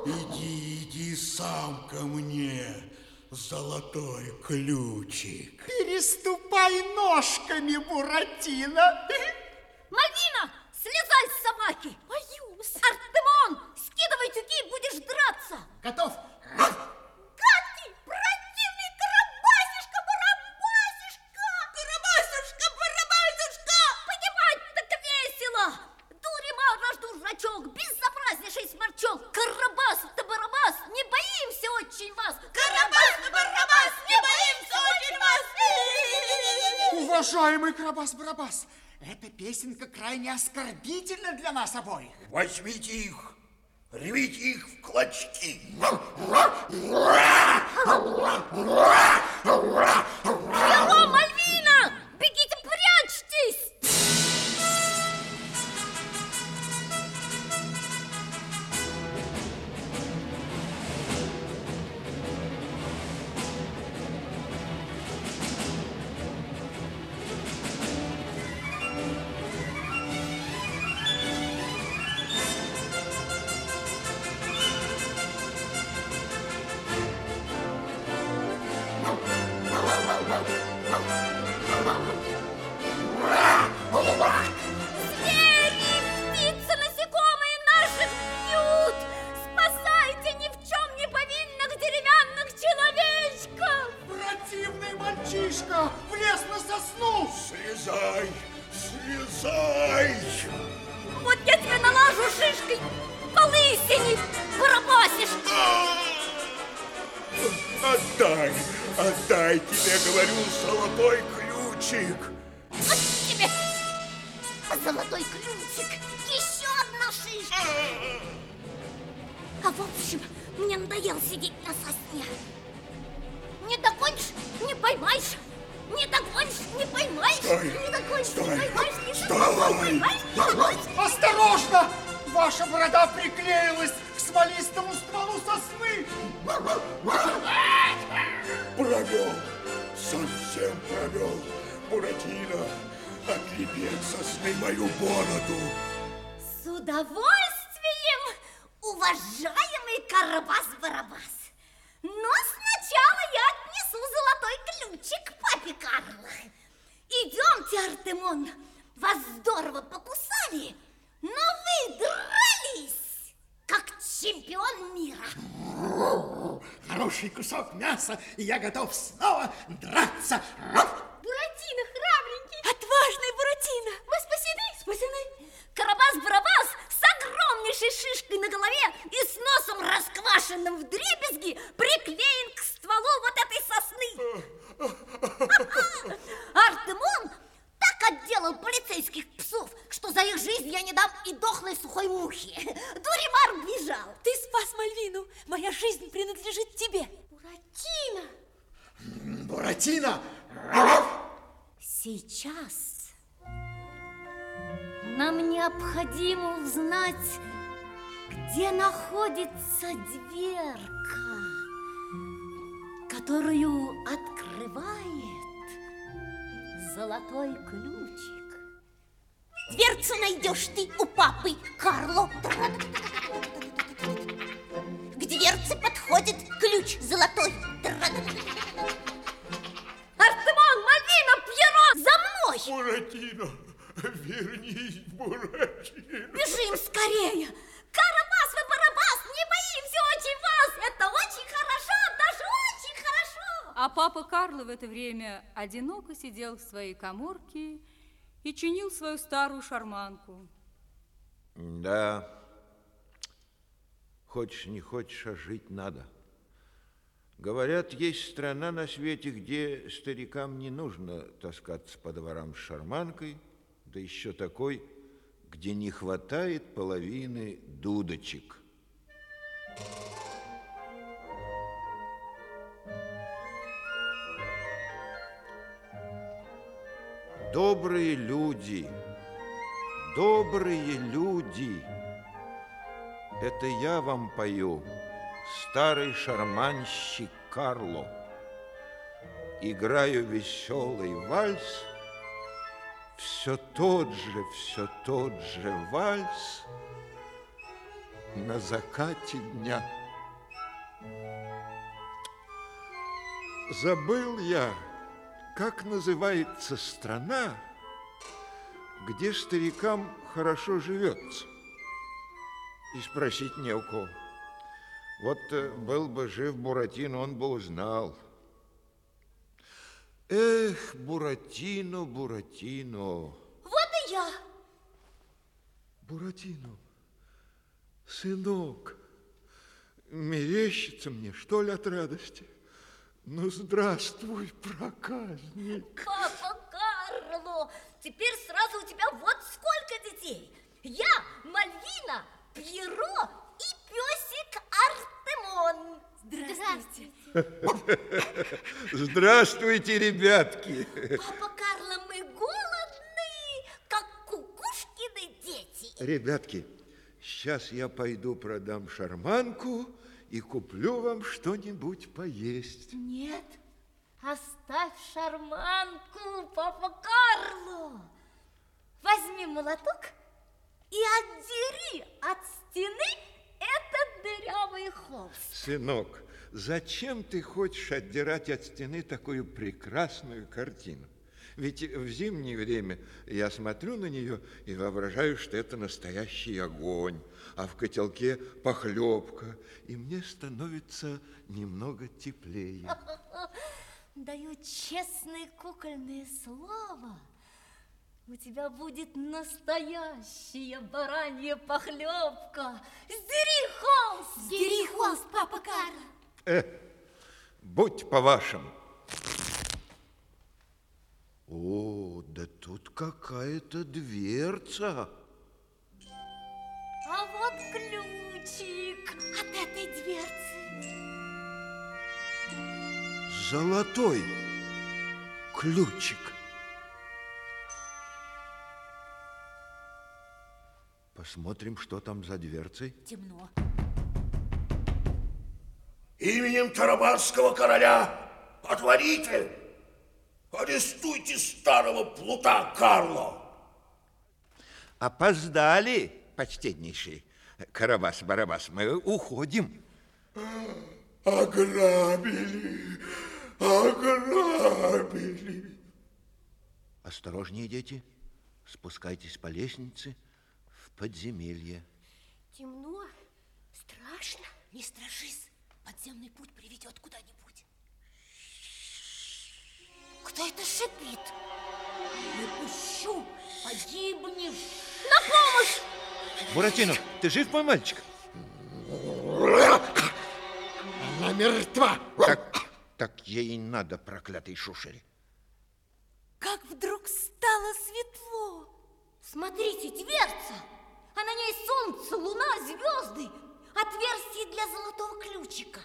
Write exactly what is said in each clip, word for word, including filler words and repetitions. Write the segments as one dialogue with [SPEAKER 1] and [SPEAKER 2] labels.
[SPEAKER 1] Иди, иди сам ко мне, золотой ключик.
[SPEAKER 2] Переступай ножками, Буратино.
[SPEAKER 3] Мальвина, слезай с собаки.
[SPEAKER 4] Боюсь.
[SPEAKER 3] Артемон, скидывай тюки, будешь драться.
[SPEAKER 2] Готов.
[SPEAKER 3] Гадкий, противный Карабасишка-Барабасишка!
[SPEAKER 4] Карабасюшка-барабасюшка!
[SPEAKER 3] Погибать так весело! Дуримар наш дурачок, безобразнейший сморчок! Карабас-то-барабас, не боимся очень вас!
[SPEAKER 4] Карабас-барабас, не боимся очень вас!
[SPEAKER 2] Уважаемый Карабас-Барабас, эта песенка крайне оскорбительна для нас обоих.
[SPEAKER 1] Возьмите их, рвите их в клочки.
[SPEAKER 3] Его, Мальвина! Бегите, прячьтесь! Звери, птицы, насекомые наших бьют! Спасайте ни в чем не повинных деревянных человечков!
[SPEAKER 2] Противный мальчишка влез на сосну.
[SPEAKER 1] Слезай, слезай.
[SPEAKER 3] Вот я тебе налажу шишкой по лысине, Барабасишка!
[SPEAKER 1] Отдай, отдай, тебе говорю, золотой ключик.
[SPEAKER 3] Вот тебе золотой ключик, еще одна шишка. А в общем, мне надоело сидеть на сосне. Не догонишь, не поймаешь. Не догонишь, не поймаешь.
[SPEAKER 1] Стой,
[SPEAKER 3] Не догонишь,
[SPEAKER 1] стой,
[SPEAKER 3] не поймаешь. Не
[SPEAKER 1] стой.
[SPEAKER 3] поймаешь, не догонишь.
[SPEAKER 2] Осторожно! Ваша борода приклеилась к смолистому стволу сосны.
[SPEAKER 1] Провел, совсем провел. Буратино, отлепи от сосны мою бороду.
[SPEAKER 3] С удовольствием, уважаемый Карабас-Барабас. Но сначала я отнесу золотой ключик папе Карлу. Идемте, Артемон. Вас здорово покусали, но вы дрались, как чемпион мира.
[SPEAKER 2] Хороший кусок мяса, и я готов снова драться.
[SPEAKER 3] Буратино, храбренький.
[SPEAKER 4] Отважный Буратино.
[SPEAKER 3] Мы спасены. Спасены. Карабас-Барабас с огромнейшей шишкой на голове и с носом расквашенным вдребезги приклеен к стволу вот этой сосны. Артемон так отделал полицейских псов, что за их жизнь я не дам и дохлой сухой мухи. Дуримар бежал.
[SPEAKER 4] Ты спас Мальвину. Моя жизнь принадлежит тебе.
[SPEAKER 3] Буратино.
[SPEAKER 2] Буратино!
[SPEAKER 3] Сейчас нам необходимо узнать, где находится дверка, которую открывает золотой ключик.
[SPEAKER 4] Дверцу найдешь ты у папы Карло. К дверце подходит ключ золотой.
[SPEAKER 3] Артемон, Мальвина, Пьеро, за мной!
[SPEAKER 1] Буратино, вернись, Буратино.
[SPEAKER 3] Бежим скорее! Карабас и Барабас, не боимся очень вас! Это очень хорошо, даже очень хорошо!
[SPEAKER 5] А папа Карло в это время одиноко сидел в своей каморке и чинил свою старую шарманку.
[SPEAKER 6] Да, хочешь не хочешь, а жить надо. Говорят, есть страна на свете, где старикам не нужно таскаться по дворам с шарманкой, да еще такой, где не хватает половины дудочек. Добрые люди, добрые люди, это я вам пою, старый шарманщик Карло. Играю веселый вальс, все тот же, все тот же вальс. на закате дня. Забыл я, как называется страна, где старикам хорошо живется. И спросить не у кого. Вот был бы жив Буратино, он бы узнал. Эх, Буратино, Буратино.
[SPEAKER 4] Вот и я.
[SPEAKER 6] Буратино, сынок, мерещится мне, что ли, от радости? Ну, здравствуй, проказник.
[SPEAKER 3] Папа Карло, теперь сразу у тебя вот сколько детей. Я, Мальвина, Пьеро и песик Артемон.
[SPEAKER 4] Здравствуйте.
[SPEAKER 6] Здравствуйте, ребятки.
[SPEAKER 3] Папа Карло, мы голодны, как кукушкины дети.
[SPEAKER 6] Ребятки, сейчас я пойду продам шарманку и куплю вам что-нибудь поесть.
[SPEAKER 3] Нет, оставь шарманку, папа Карло. Возьми молоток и отдери от стены этот дырявый холст.
[SPEAKER 6] Сынок, зачем ты хочешь отдирать от стены такую прекрасную картину? Ведь в зимнее время я смотрю на нее и воображаю, что это настоящий огонь, а в котелке похлебка, и мне становится немного теплее.
[SPEAKER 3] Даю честное кукольное слово. У тебя будет настоящая баранья похлебка. Сдери холст!
[SPEAKER 4] Сдери холст, папа Карло.
[SPEAKER 6] Э, будь по-вашему. О, да тут какая-то дверца.
[SPEAKER 3] А вот ключик
[SPEAKER 4] От этой дверцы.
[SPEAKER 6] Золотой ключик. Посмотрим, что там за дверцей.
[SPEAKER 3] темно.
[SPEAKER 1] Именем Тарабарского короля отворите! Арестуйте старого плута Карло!
[SPEAKER 6] Опоздали, почтеннейший Карабас-Барабас. Мы уходим.
[SPEAKER 1] Ограбили! Ограбили!
[SPEAKER 6] Осторожнее, дети. Спускайтесь по лестнице в подземелье.
[SPEAKER 4] Темно, страшно.
[SPEAKER 3] Не страшись, подземный путь приведет куда-нибудь. Кто это шипит? Не пущу, погибнешь. На помощь!
[SPEAKER 6] Буратино, ты жив, мой мальчик?
[SPEAKER 2] Она мертва.
[SPEAKER 6] Так, так ей и надо, проклятый шушере.
[SPEAKER 3] Как вдруг стало светло. Смотрите, дверца. А на ней солнце, луна, звезды. Отверстие для золотого ключика.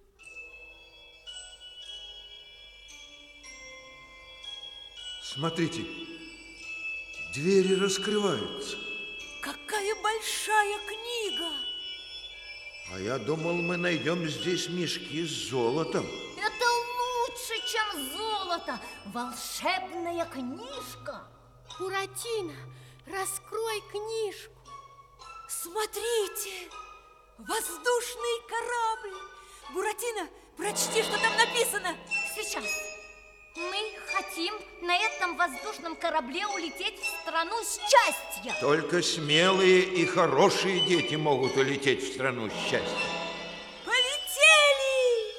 [SPEAKER 6] Смотрите, двери раскрываются.
[SPEAKER 3] Какая большая книга.
[SPEAKER 6] А я думал, мы найдем здесь мешки с золотом.
[SPEAKER 3] Это лучше, чем золото. Волшебная книжка.
[SPEAKER 4] Буратино, раскрой книжку.
[SPEAKER 3] Смотрите, воздушный корабль. Буратино, прочти, что там написано. Сейчас. Мы хотим на этом воздушном корабле улететь в страну счастья.
[SPEAKER 6] Только смелые и хорошие дети могут улететь в страну счастья.
[SPEAKER 3] Полетели!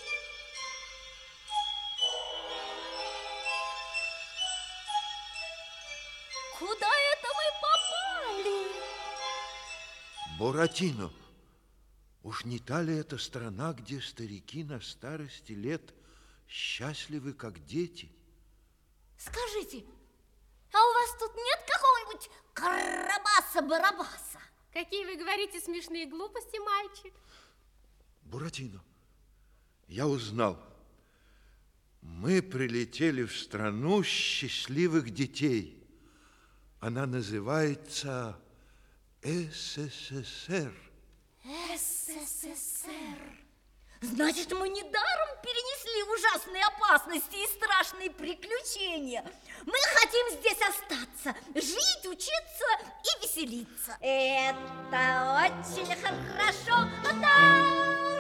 [SPEAKER 3] Куда это мы попали?
[SPEAKER 6] Буратино, уж не та ли это страна, где старики на старости лет счастливы, как дети?
[SPEAKER 3] Скажите, а у вас тут нет какого-нибудь Карабаса-Барабаса?
[SPEAKER 4] Какие вы говорите смешные глупости, мальчик.
[SPEAKER 6] Буратино, я узнал. Мы прилетели в страну счастливых детей. Она называется СССР.
[SPEAKER 3] СССР. Значит, мы недаром перенесли ужасные опасности и страшные приключения. Мы хотим здесь остаться, жить, учиться и веселиться. Это очень хорошо, да!